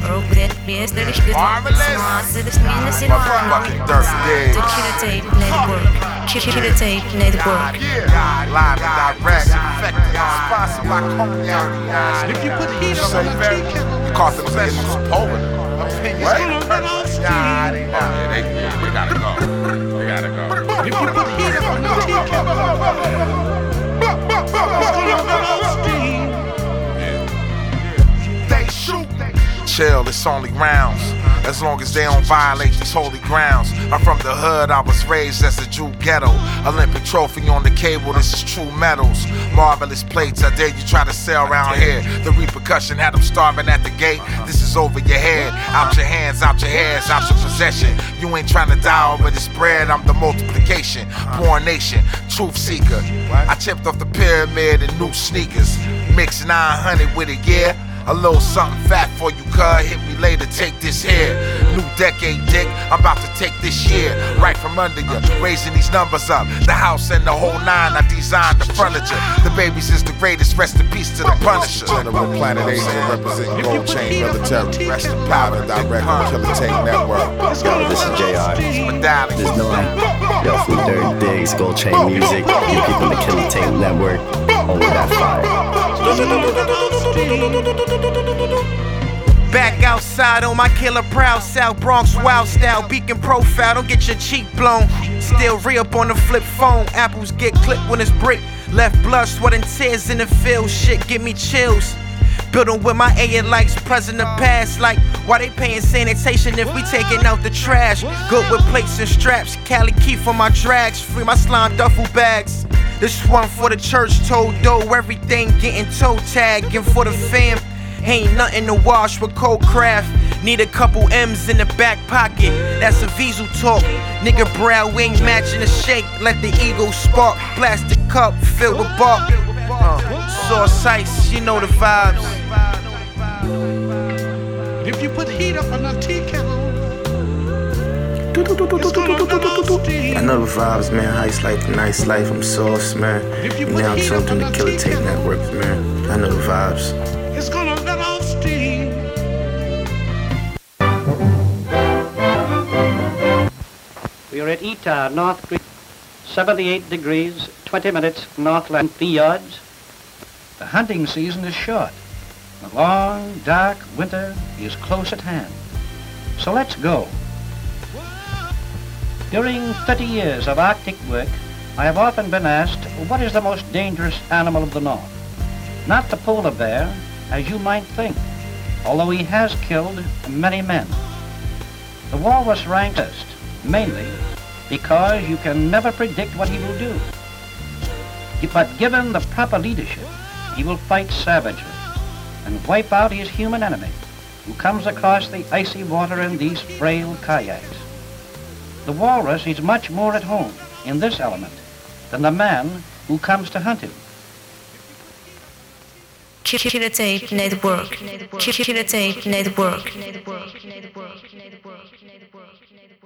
Rocket beers, there is good. There is meanness in one. The killer tape, network. Killer tape, network. Live and direct. Sponsored by Cognac. If you put heat up on the tea kettle, You caught them saying it was Poland. it's gonna let off steam. We gotta go. We gotta go. If you put heat up on the tea kettle, it's gonna let off steam. They shoot. Chill, it's only rounds. As long as they don't violate these holy grounds. I'm from the hood, I was raised as a Jew ghetto. Olympic trophy on the cable, this is true metals. Marvelous plates, I dare you try to sell around here. The repercussion had them starving at the gate. This is over your head, out your hands, out your hairs, out your possession. You ain't trying to die over this bread, I'm the multiplication. Born nation, truth seeker. I chipped off the pyramid in new sneakers. Mix 900 with it, yeah. A little something fat for you, cuz. Hit me later, take this here. New decade, dick, I'm about to take this year. Right from under you, raising these numbers up. The house and the whole nine, I designed the furniture. The babies is the greatest, rest in peace to the Punisher. General Planet Asia representing Gold Chain Military. Rest in power, direct on Killer Tape Network. Yo, this is JR. Medallion. This is Noam. Yo, from Dirt Digs, Gold Chain Music. You keep on the Killer Tape Network. Only that fire. Back outside on my killer proud South Bronx wild style beacon profile, don't get your cheek blown. Still re-up on the flip phone, apples get clipped when it's brick. Left blood, sweat and tears in the field, shit give me chills. Building with my A and likes present the past. Like, why they paying sanitation if we taking out the trash? Good with plates and straps, Cali Keith on my drags. Free my slime duffel bags. This one for the church, told dough, everything getting toe tagged. And for the fam, ain't nothing to wash with cold craft. Need a couple M's in the back pocket, that's a Visual talk. Nigga brow ain't matching the shake, let the ego spark. Plastic cup filled with bark. Sauce ice, you know the vibes. If you put heat up on the tea kettle, it's gonna let off steam. I know the vibes, man. Heist life, nice life. I'm sauce, man. And now I'm tuned in the Killer Tape Networks, man. I know the vibes. It's gonna let off steam. We are at Etah, North Creek, 78 degrees, 20 minutes north latitude, 3 yards. The hunting season is short. The long, dark winter is close at hand. So let's go. During 30 years of Arctic work, I have often been asked, what is the most dangerous animal of the North? Not the polar bear, as you might think, although he has killed many men. The walrus ranks first, mainly because you can never predict what he will do. But given the proper leadership, he will fight savagely and wipe out his human enemy who comes across the icy water in these frail kayaks. The walrus is much more at home in this element than the man who comes to hunt him. Killer tape, network. Killer tape, network.